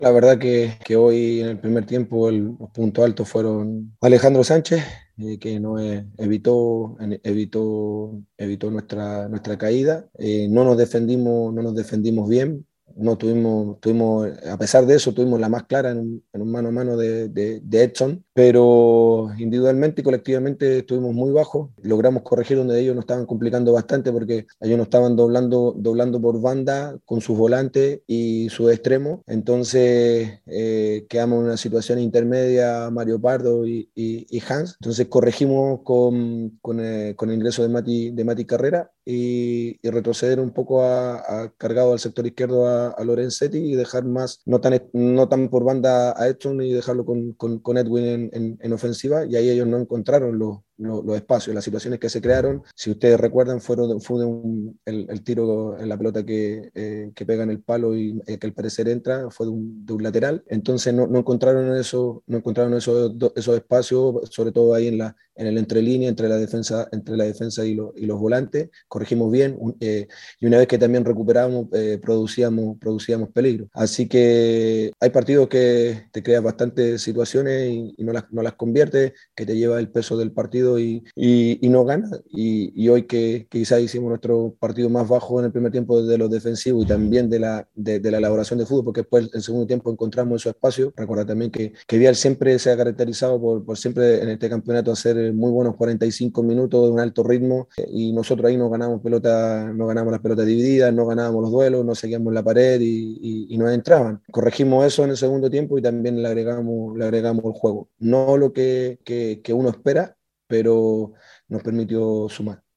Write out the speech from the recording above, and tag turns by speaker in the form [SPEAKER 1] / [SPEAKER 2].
[SPEAKER 1] La verdad que hoy en el primer tiempo los puntos altos fueron Alejandro Sánchez, que no evitó nuestra caída. No nos defendimos bien. No a pesar de eso, tuvimos la más clara en un mano a mano de Edson, pero individualmente y colectivamente estuvimos muy bajos. Logramos corregir donde ellos nos estaban complicando bastante porque ellos nos estaban doblando por banda con sus volantes y sus extremos. Entonces quedamos en una situación intermedia, Mario Pardo y Hans. Entonces corregimos con el ingreso de Mati Carrera y retroceder un poco cargado al sector izquierdo a Lorenzetti y dejar más, no tan por banda a Edson y dejarlo con Edwin en ofensiva, y ahí ellos no encontraron los espacios, las situaciones que se crearon. Si ustedes recuerdan, el tiro en la pelota que pega en el palo y que al parecer entra, fue de un lateral. Entonces no encontraron esos espacios, sobre todo ahí en el entrelínea, entre la defensa y los volantes. Corregimos bien, y una vez que también recuperamos, producíamos peligro. Así que hay partidos que te creas bastantes situaciones y no las conviertes, que te lleva el peso del partido y no ganas. Y hoy que quizás hicimos nuestro partido más bajo en el primer tiempo de los defensivos y también de la elaboración de fútbol, porque después en el segundo tiempo encontramos esos espacios. Recuerda también que Vial siempre se ha caracterizado por siempre en este campeonato hacer muy buenos 45 minutos de un alto ritmo, y nosotros ahí no ganamos las pelotas divididas, no ganábamos los duelos, no seguíamos la pared y nos entraban. Corregimos eso en el segundo tiempo y también le agregamos el juego. No lo que uno espera, pero nos permitió sumar.